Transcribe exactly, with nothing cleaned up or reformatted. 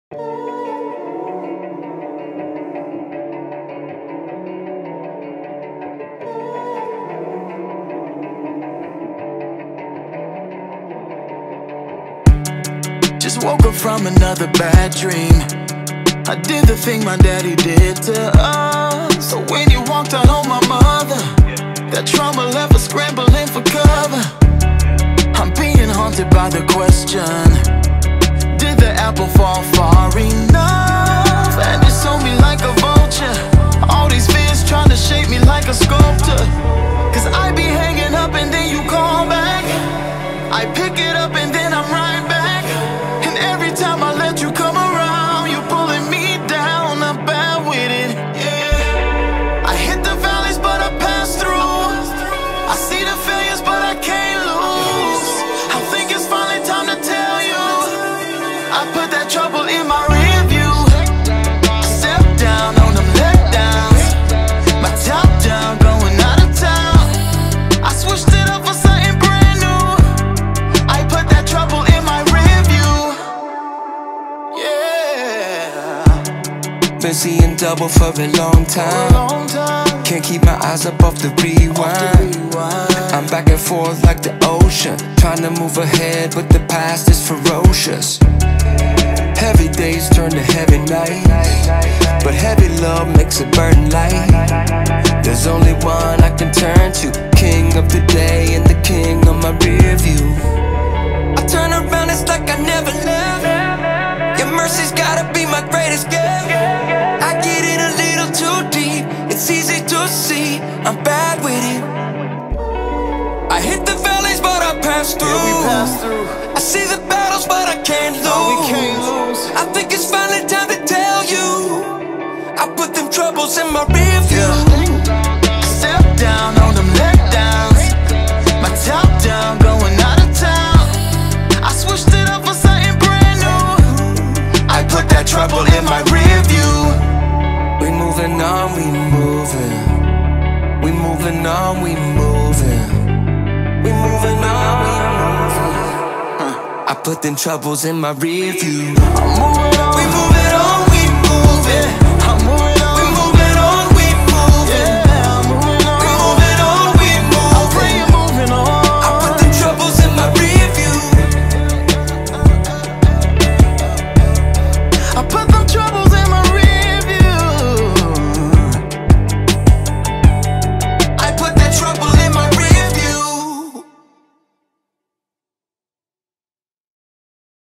Just woke up from another bad dream. I did the thing my daddy did to us. So when you walked out on my mother, that trauma left us scrambling for cover. I'm being haunted by the question, did the apple fall far enough? And you sold me like a vulture, all these fears trying to shape me like a sculptor. Cause I be hanging up and then you call back, I pick it up and then I'm right back. And every time I let you come around, you pulling me down, I'm bad with it, yeah. I hit the valleys but I pass through, I see the failures but I can't lose. I think it's finally time to tell you, I put that trouble in my rear view. I step down on them leg downs, my top down, going out of town. I switched it up for something brand new, I put that trouble in my rear view, yeah. Been seeing double for a long time, Long time. can't keep my eyes up off the rewind. I'm back and forth like the ocean, trying to move ahead but the past is ferocious. Heavy days turn to heavy night, but heavy love makes a burden light. There's only one I can turn to, king of the day and the king of my rear view. I turn around, it's like I never left. Your mercy's gotta be my greatest gift. I get in a little too deep, it's easy to see I'm bad with it. I hit the valleys but I pass through, Yeah, we pass through. I see the battles but I can't lose. No, we can't lose. I think it's finally time to tell you, I put them troubles in my rear view. Yeah. Step down on them leg downs, my top down, going out of town. I switched it up for something brand new, I put that trouble in my rear view. We moving on, we moving. We moving on, we moving. We moving on, we moving. I put them troubles in my rear view. I'm moving on. We moving on, we moving.